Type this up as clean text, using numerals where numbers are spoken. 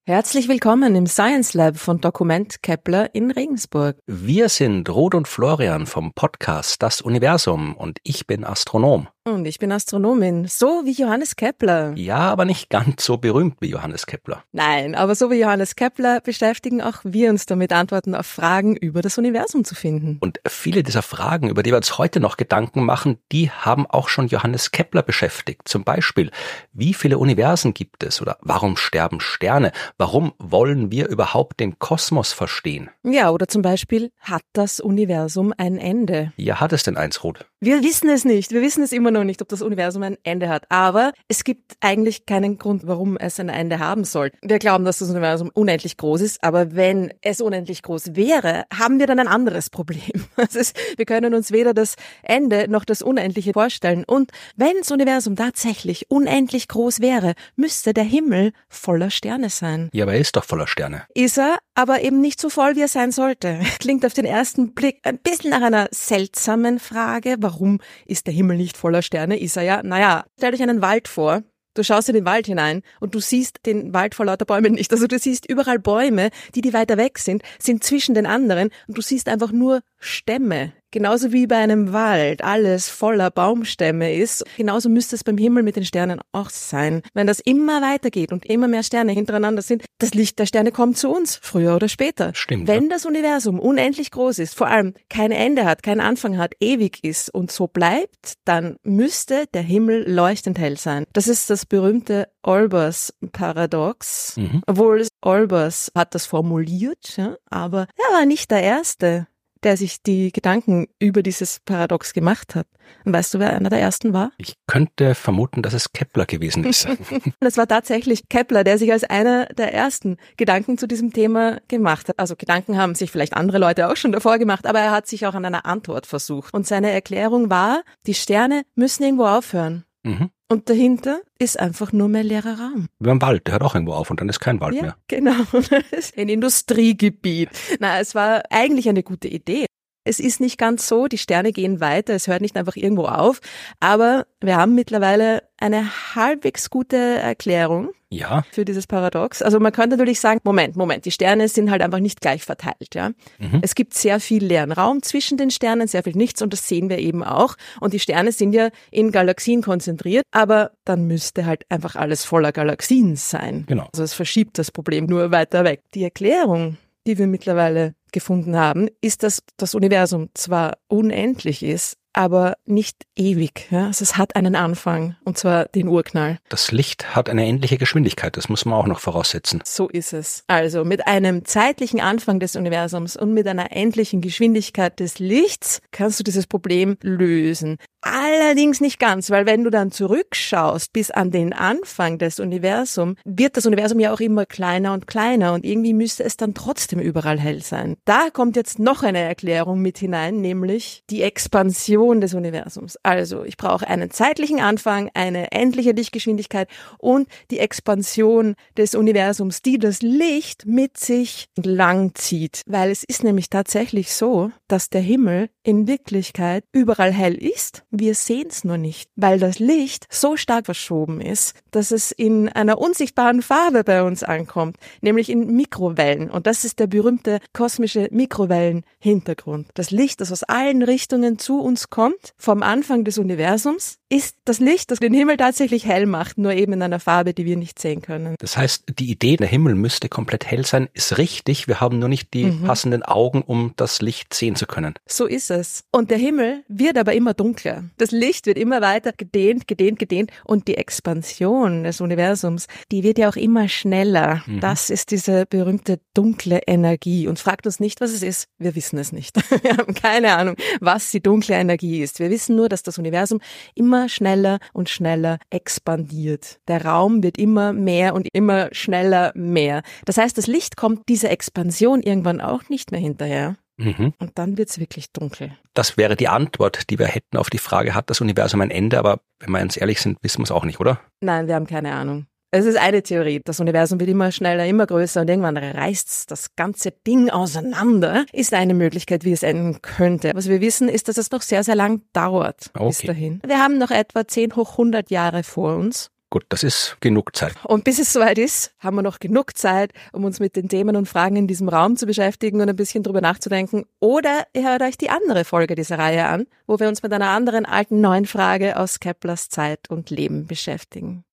Herzlich willkommen im Science Lab von Dokument Kepler in Regensburg. Wir sind Ruth und Florian vom Podcast Das Universum und ich bin Astronom. Und ich bin Astronomin, so wie Johannes Kepler. Ja, aber nicht ganz so berühmt wie Johannes Kepler. Nein, aber so wie Johannes Kepler beschäftigen auch wir uns damit, Antworten auf Fragen über das Universum zu finden. Und viele dieser Fragen, über die wir uns heute noch Gedanken machen, die haben auch schon Johannes Kepler beschäftigt. Zum Beispiel, wie viele Universen gibt es oder warum sterben Sterne? Warum wollen wir überhaupt den Kosmos verstehen? Ja, oder zum Beispiel, hat das Universum ein Ende? Ja, hat es denn eins, Ruth? Wir wissen es nicht. Wir wissen es immer noch nicht, ob das Universum ein Ende hat. Aber es gibt eigentlich keinen Grund, warum es ein Ende haben soll. Wir glauben, dass das Universum unendlich groß ist. Aber wenn es unendlich groß wäre, haben wir dann ein anderes Problem. Wir können uns weder das Ende noch das Unendliche vorstellen. Und wenn das Universum tatsächlich unendlich groß wäre, müsste der Himmel voller Sterne sein. Ja, aber er ist doch voller Sterne. Ist er, aber eben nicht so voll, wie er sein sollte. Klingt auf den ersten Blick ein bisschen nach einer seltsamen Frage. Warum ist der Himmel nicht voller Sterne? Ist er ja. Naja, stell dich einen Wald vor. Du schaust in den Wald hinein und du siehst den Wald vor lauter Bäumen nicht. Also du siehst überall Bäume, die weiter weg sind zwischen den anderen und du siehst einfach nur Stämme. Genauso wie bei einem Wald alles voller Baumstämme ist, genauso müsste es beim Himmel mit den Sternen auch sein. Wenn das immer weitergeht und immer mehr Sterne hintereinander sind, das Licht der Sterne kommt zu uns, früher oder später. Stimmt. Wenn das Universum unendlich groß ist, vor allem kein Ende hat, keinen Anfang hat, ewig ist und so bleibt, dann müsste der Himmel leuchtend hell sein. Das ist das berühmte Olbers-Paradox. Obwohl Olbers hat das formuliert, ja, aber er war nicht der Erste, der sich die Gedanken über dieses Paradox gemacht hat. Und weißt du, wer einer der Ersten war? Ich könnte vermuten, dass es Kepler gewesen ist. Das war tatsächlich Kepler, der sich als einer der ersten Gedanken zu diesem Thema gemacht hat. Also Gedanken haben sich vielleicht andere Leute auch schon davor gemacht, aber er hat sich auch an einer Antwort versucht. Und seine Erklärung war, die Sterne müssen irgendwo aufhören. Und dahinter ist einfach nur mehr leerer Raum. Wie ein Wald, der hört auch irgendwo auf und dann ist kein Wald mehr. Genau, ein Industriegebiet. Na, es war eigentlich eine gute Idee. Es ist nicht ganz so, die Sterne gehen weiter, es hört nicht einfach irgendwo auf, aber wir haben mittlerweile eine halbwegs gute Erklärung für dieses Paradox. Also man könnte natürlich sagen, Moment, die Sterne sind halt einfach nicht gleich verteilt, ja. Es gibt sehr viel leeren Raum zwischen den Sternen, sehr viel Nichts und das sehen wir eben auch. Und die Sterne sind ja in Galaxien konzentriert, aber dann müsste halt einfach alles voller Galaxien sein. Genau. Also es verschiebt das Problem nur weiter weg. Die Erklärung, die wir mittlerweile gefunden haben, ist, dass das Universum zwar unendlich ist, aber nicht ewig. Ja? Also es hat einen Anfang, und zwar den Urknall. Das Licht hat eine endliche Geschwindigkeit, das muss man auch noch voraussetzen. So ist es. Also mit einem zeitlichen Anfang des Universums und mit einer endlichen Geschwindigkeit des Lichts kannst du dieses Problem lösen. Allerdings nicht ganz, weil wenn du dann zurückschaust bis an den Anfang des Universums, wird das Universum ja auch immer kleiner und kleiner und irgendwie müsste es dann trotzdem überall hell sein. Da kommt jetzt noch eine Erklärung mit hinein, nämlich die Expansion des Universums. Also ich brauche einen zeitlichen Anfang, eine endliche Lichtgeschwindigkeit und die Expansion des Universums, die das Licht mit sich langzieht. Weil es ist nämlich tatsächlich so, dass der Himmel in Wirklichkeit überall hell ist. Wir sehen es nur nicht, weil das Licht so stark verschoben ist, dass es in einer unsichtbaren Farbe bei uns ankommt, nämlich in Mikrowellen. Und das ist der berühmte kosmische Mikrowellenhintergrund. Das Licht, das aus allen Richtungen zu uns kommt, vom Anfang des Universums, ist das Licht, das den Himmel tatsächlich hell macht, nur eben in einer Farbe, die wir nicht sehen können. Das heißt, die Idee, der Himmel müsste komplett hell sein, ist richtig. Wir haben nur nicht die passenden Augen, um das Licht sehen zu können. So ist es. Und der Himmel wird aber immer dunkler. Das Licht wird immer weiter gedehnt und die Expansion des Universums, die wird ja auch immer schneller. Das ist diese berühmte dunkle Energie. Und fragt uns nicht, was es ist. Wir wissen es nicht. Wir haben keine Ahnung, was die dunkle Energie ist. Wir wissen nur, dass das Universum immer schneller und schneller expandiert. Der Raum wird immer mehr und immer schneller mehr. Das heißt, das Licht kommt dieser Expansion irgendwann auch nicht mehr hinterher. Und dann wird's wirklich dunkel. Das wäre die Antwort, die wir hätten auf die Frage, hat das Universum ein Ende? Aber wenn wir ganz ehrlich sind, wissen wir es auch nicht, oder? Nein, wir haben keine Ahnung. Es ist eine Theorie. Das Universum wird immer schneller, immer größer und irgendwann reißt das ganze Ding auseinander. Ist eine Möglichkeit, wie es enden könnte. Was wir wissen, ist, dass es noch sehr, sehr lang dauert bis dahin. Wir haben noch etwa 10 hoch 100 Jahre vor uns. Gut, das ist genug Zeit. Und bis es soweit ist, haben wir noch genug Zeit, um uns mit den Themen und Fragen in diesem Raum zu beschäftigen und ein bisschen drüber nachzudenken. Oder ihr hört euch die andere Folge dieser Reihe an, wo wir uns mit einer anderen alten neuen Frage aus Keplers Zeit und Leben beschäftigen.